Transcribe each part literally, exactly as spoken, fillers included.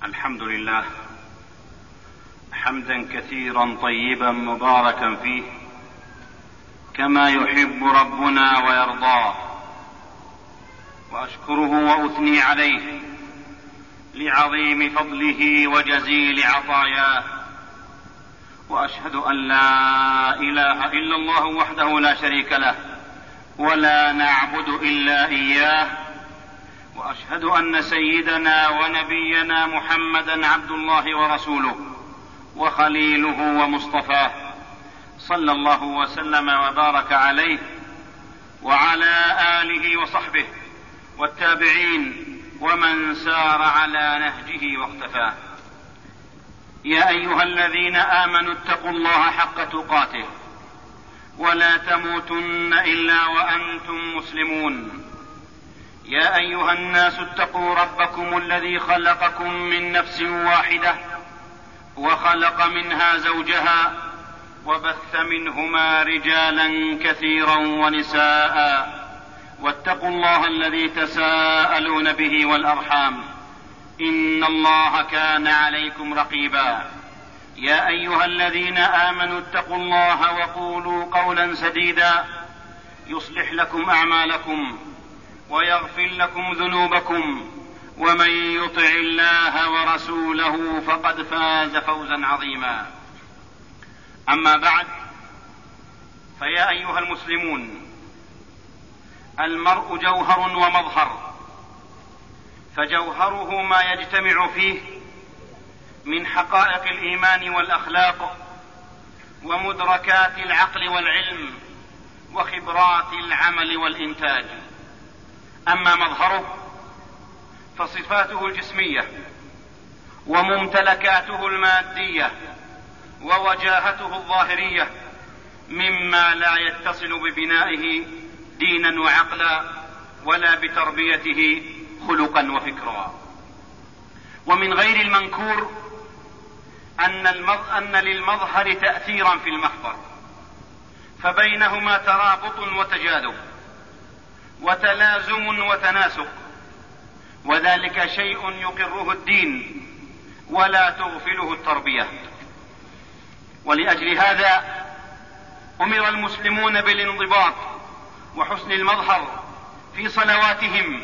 الحمد لله حمدا كثيرا طيبا مباركا فيه كما يحب ربنا ويرضاه، وأشكره وأثني عليه لعظيم فضله وجزيل عطاياه، وأشهد أن لا إله إلا الله وحده لا شريك له ولا نعبد إلا إياه، وأشهد أن سيدنا ونبينا محمدا عبد الله ورسوله وخليله ومصطفاه، صلى الله وسلم وبارك عليه وعلى آله وصحبه والتابعين ومن سار على نهجه واقتفاه. يا أيها الذين آمنوا اتقوا الله حق تقاته ولا تموتن إلا وأنتم مسلمون. يا أيها الناس اتقوا ربكم الذي خلقكم من نفس واحدة وخلق منها زوجها وبث منهما رجالا كثيرا ونساء، واتقوا الله الذي تساءلون به والأرحام إن الله كان عليكم رقيبا. يا أيها الذين آمنوا اتقوا الله وقولوا قولا سديدا يصلح لكم أعمالكم ويغفر لكم ذنوبكم، ومن يطع الله ورسوله فقد فاز فوزا عظيما. أما بعد، فيا أيها المسلمون، المرء جوهر ومظهر، فجوهره ما يجتمع فيه من حقائق الإيمان والأخلاق ومدركات العقل والعلم وخبرات العمل والإنتاج. أما مظهره فصفاته الجسمية وممتلكاته المادية ووجاهته الظاهرية مما لا يتصل ببنائه دينا وعقلا ولا بتربيته خلقا وفكرا. ومن غير المنكور أن, أن للمظهر تأثيرا في المخبر، فبينهما ترابط وتجاذب وتلازم وتناسق، وذلك شيء يقره الدين ولا تغفله التربية. ولأجل هذا أمر المسلمون بالانضباط وحسن المظهر في صلواتهم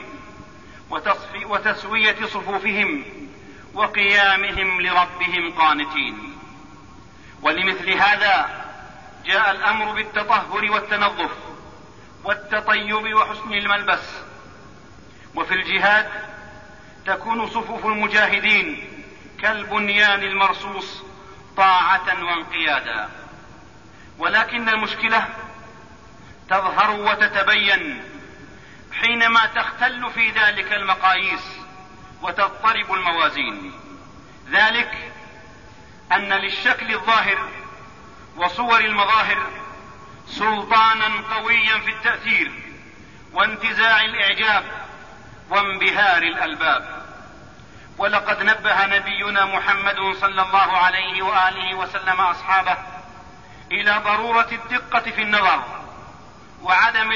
وتسوية صفوفهم وقيامهم لربهم قانتين. ولمثل هذا جاء الأمر بالتطهر والتنظف والتطيب وحسن الملبس. وفي الجهاد تكون صفوف المجاهدين كالبنيان المرصوص طاعة وانقيادا، ولكن المشكلة تظهر وتتبين حينما تختل في ذلك المقاييس وتضطرب الموازين. ذلك أن للشكل الظاهر وصور المظاهر سلطانا قويا في التأثير وانتزاع الإعجاب وانبهار الألباب. ولقد نبه نبينا محمد صلى الله عليه وآله وسلم أصحابه إلى ضرورة الدقة في النظر وعدم